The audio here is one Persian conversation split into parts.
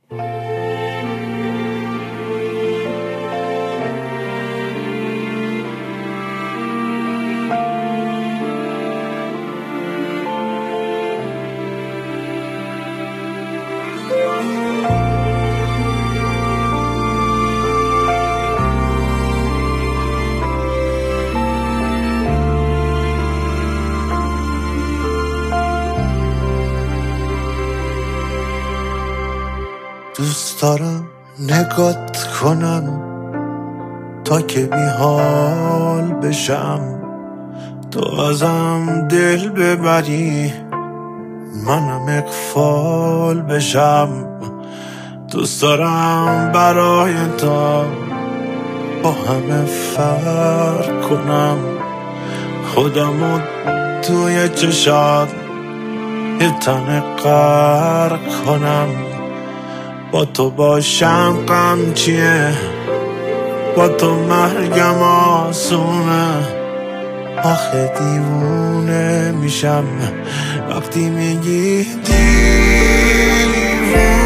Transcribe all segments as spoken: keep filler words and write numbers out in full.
دوست دارم نگات کنم تا که بی حال بشم، تو ازم دل ببری منم اغفال بشم. دوست دارم برای تو با همه فرق کنم، خودمو توی چشات یه تنه غرق کنم. با تو باشم غم چیه، با تو مرگم آسونه. آخه دیوونه میشم وقتی میگی دیوونه.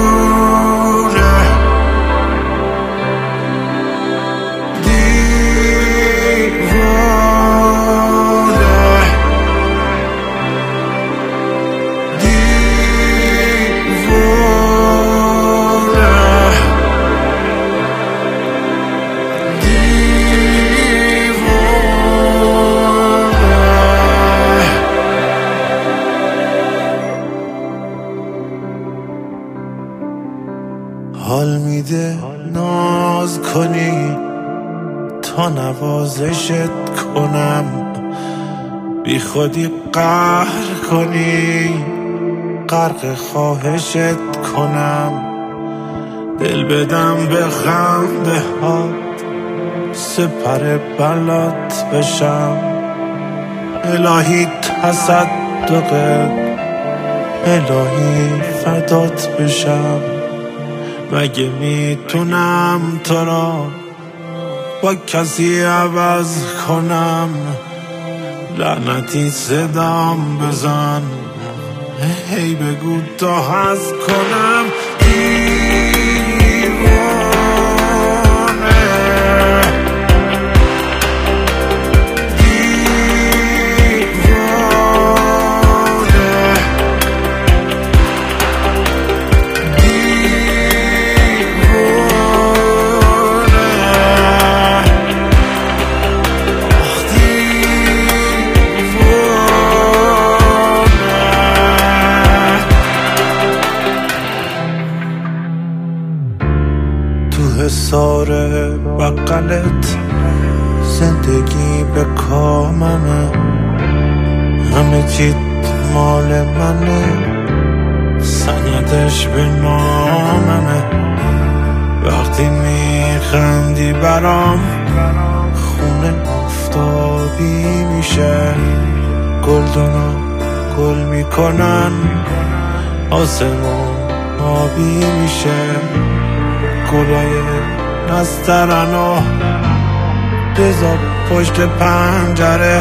حال میده ناز کنی تا نوازشت کنم، بی خودی قهر کنی غرق خواهشت کنم. دل بدم به خنده هات سپر بلات بشم، الهی تصدقت الهی فدات بشم. مگه میتونم تو را با کسی عوض کنم؟ لعنتی صدام بزن هی بگو تا هست کنم حصار بقلت زندگی به کاممه، همه چیت مال منه، سندش به ناممه. وقتی میخندی برام خونه آفتابی میشه، گلدونا گل میکنن آسمون آبی میشه. گلای نسترنو بذار پشت پنجره،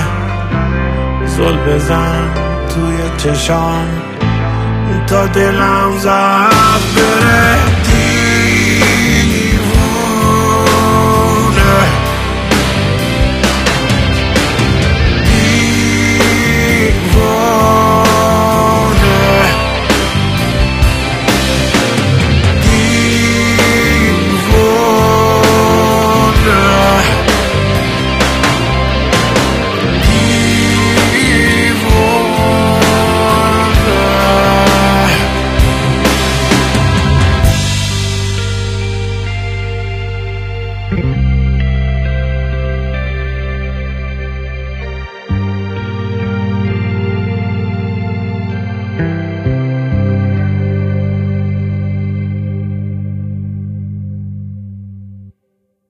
زل بزن توی چشام تا دلم زد